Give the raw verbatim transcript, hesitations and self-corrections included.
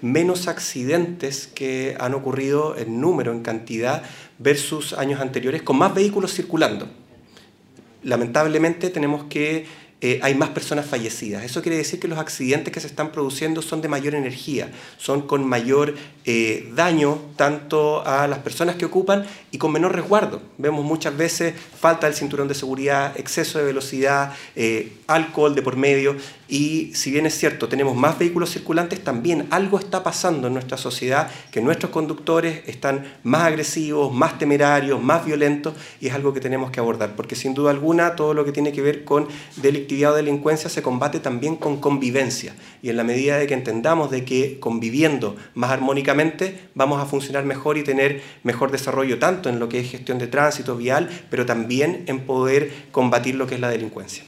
menos accidentes que han ocurrido en número, en cantidad, versus años anteriores, con más vehículos circulando. Lamentablemente tenemos que Eh, hay más personas fallecidas. Eso quiere decir que los accidentes que se están produciendo son de mayor energía, son con mayor eh, daño tanto a las personas que ocupan y con menor resguardo. Vemos muchas veces falta del cinturón de seguridad, exceso de velocidad, eh, alcohol de por medio, y si bien es cierto, tenemos más vehículos circulantes, también algo está pasando en nuestra sociedad, que nuestros conductores están más agresivos, más temerarios, más violentos, y es algo que tenemos que abordar, porque sin duda alguna todo lo que tiene que ver con delictividad o delincuencia se combate también con convivencia, y en la medida de que entendamos de que conviviendo más armónicamente vamos a funcionar mejor y tener mejor desarrollo tanto en lo que es gestión de tránsito vial, pero también en poder combatir lo que es la delincuencia.